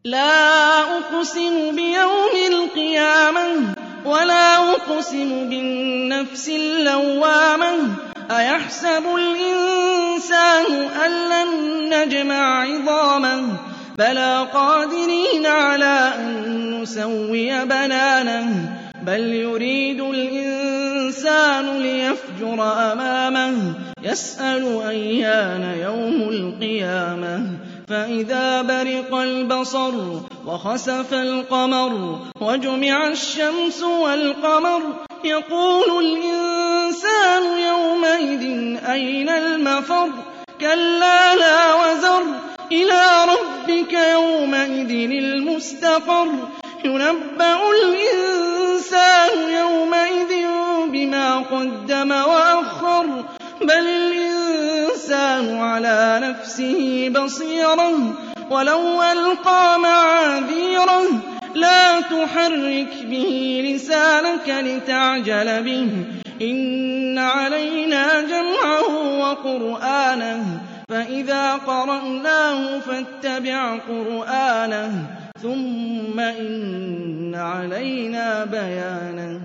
لَا أُقْسِمُ بِيَوْمِ الْقِيَامَةِ وَلَا أُقْسِمُ بِالنَّفْسِ اللَّوَّامَةِ أَيَحْسَبُ الْإِنسَانُ أَلَّن نَّجْمَعَ عِظَامَهُ بَلَىٰ قَادِرِينَ عَلَىٰ أَن نُّسَوِّيَ بَنَانَهُ بَلْ يُرِيدُ الْإِنسَانُ لِيَفْجُرَ أَمَامَهُ يَسْأَلُ أَيَّانَ يَوْمُ الْقِيَامَةِ فَإِذَا بَرِقَ الْبَصَرُ وَخَسَفَ الْقَمَرُ وَجُمِعَ الشَّمْسُ وَالْقَمَرُ يَقُولُ الْإِنسَانُ يَوْمَئِذٍ أَيْنَ الْمَفَرُّ كَلَّا لَا وَزَرَ إِلَىٰ رَبِّكَ يَوْمَئِذٍ الْمُسْتَقَرُّ يُنَبَّأُ الْإِنسَانُ يَوْمَئِذٍ بِمَا قَدَّمَ وَأَخَّرَ بَلِ الْإِنسَانُ عَلَىٰ نَفْسِهِ بَصِيرَةٌ وَلَوْ أَلْقَىٰ مَعَاذِيرَهُ لَا تُحَرِّكْ بِهِ لِسَانَكَ لِتَعْجَلَ بِهِ إِنَّ عَلَيْنَا جَمْعَهُ وَقُرْآنَهُ فَإِذَا قَرَأْنَاهُ فَاتَّبِعْ قُرْآنَهُ ثُمَّ إِنَّ عَلَيْنَا بَيَانَهُ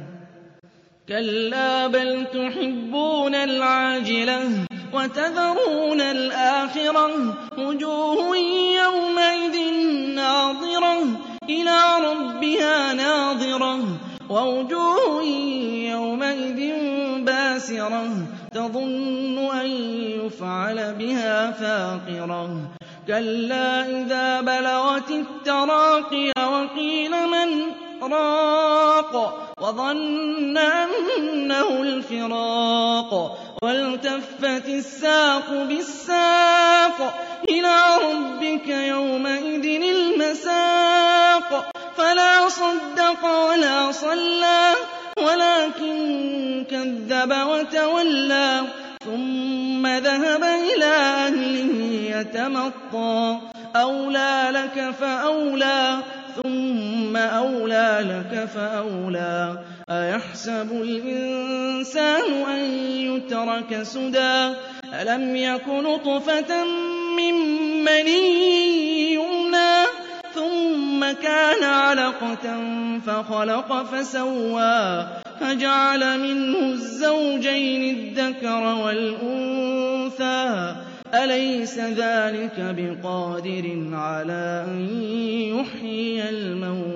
كَلَّا بَلْ تُحِبُّونَ الْعَاجِلَةَ وَتَذَرُونَ الْآخِرَةَ وُجُوهٌ يَوْمَئِذٍ نَّاضِرَةٌ إِلَىٰ رَبِّهَا نَاظِرَةٌ وَوُجُوهٌ يَوْمَئِذٍ بَاسِرَةٌ تَظُنُّ أَن يُفْعَلَ بِهَا فَاقِرَةٌ كَلَّا إِذَا بَلَغَتِ التَّرَاقِيَ وَقِيلَ مَنْ ۜ رَاقٍ وَظَنَّ أَنَّهُ الْفِرَاقُ وَالْتَفَّتِ السَّاقُ بِالسَّاقِ إِلَىٰ رَبِّكَ يَوْمَئِذٍ الْمَسَاقُ فَلَا صَدَّقَ وَلَا صَلَّىٰ وَلَٰكِن كَذَّبَ وَتَوَلَّىٰ ثُمَّ ذَهَبَ إِلَىٰ أَهْلِهِ يَتَمَطَّىٰ أَوْلَىٰ لَكَ فَأَوْلَىٰ ثُمَّ أَوْلَىٰ لَكَ فَأَوْلَىٰ أَيَحْسَبُ الْإِنسَانُ أَن يُتْرَكَ سُدًى أَلَمْ يَكُ نُطْفَةً مِّن مَّنِيٍّ يُمْنَىٰ ثُمَّ كَانَ عَلَقَةً فَخَلَقَ فَسَوَّىٰ فَجَعَلَ مِنْهُ الزَّوْجَيْنِ الذَّكَرَ وَالْأُنثَىٰ أَلَيْسَ ذَٰلِكَ بِقَادِرٍ عَلَىٰ أَن يُحْيِيَ الْمَوْتَىٰ